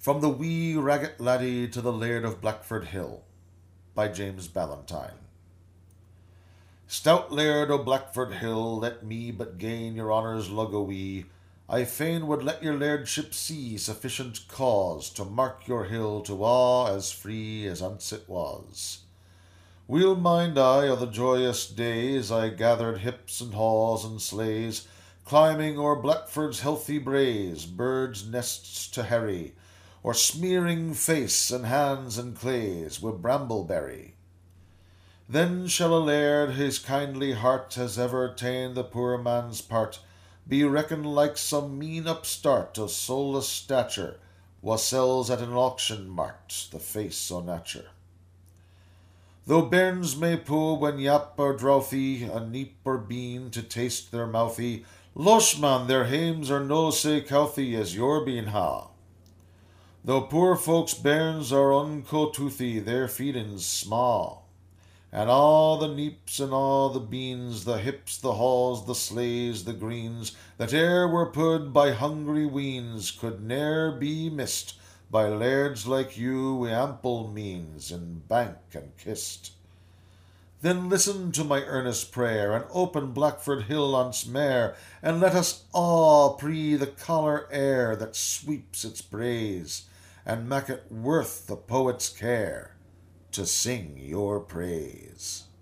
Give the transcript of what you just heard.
From the wee ragged laddie to the Laird of Blackford Hill, by James Ballantyne. Stout Laird o' Blackford Hill, let me but gain your honour's lug a wee. I fain would let your lairdship see sufficient cause to mark your hill to awe as free as ance it was. Weel mind I o' the joyous days I gathered hips and haws and sleighs, climbing o'er Blackford's healthy braes, birds' nests to harry, or smearing face and hands in clays wi' brambleberry. Then shall a laird his kindly heart has ever ta'en the poor man's part, be reckoned like some mean upstart o' soulless stature, wha sells at an auction mart the face o' nature. Though bairns may pull when yap or drouthy, a neep or bean to taste their mouthy, losh man, their hames are no sae couthy as your bean ha. Though poor folks' bairns are unco-toothy, their feedin's sma'. And all the neeps and all the beans, the hips, the haws, the sleighs, the greens, that e'er were pud by hungry weans, could ne'er be missed by lairds like you wi' ample means in bank and kist. Then listen to my earnest prayer, and open Blackford Hill once mair, and let us a' pree the caller air that sweeps its braes, and mak it worth the poet's care to sing your praise.